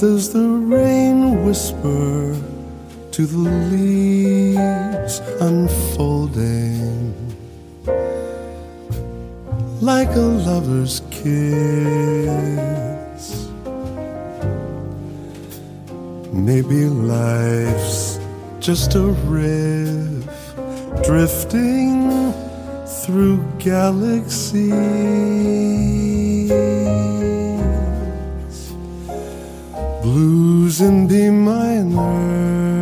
does the rain whisper to the leaves unfolding, like a lover's kiss. Maybe life's just a riff drifting through galaxies. Blues in B minor,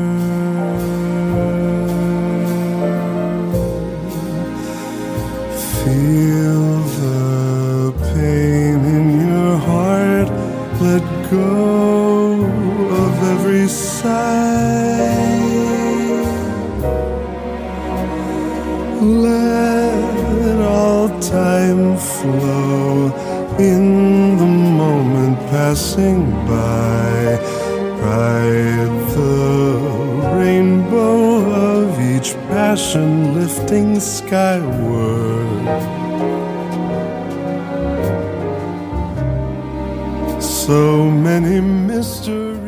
feel the pain in your heart, let go of every sigh. Let all time flow in the moment passing by. Ride the rainbow of each passion lifting skyward. So many mysteries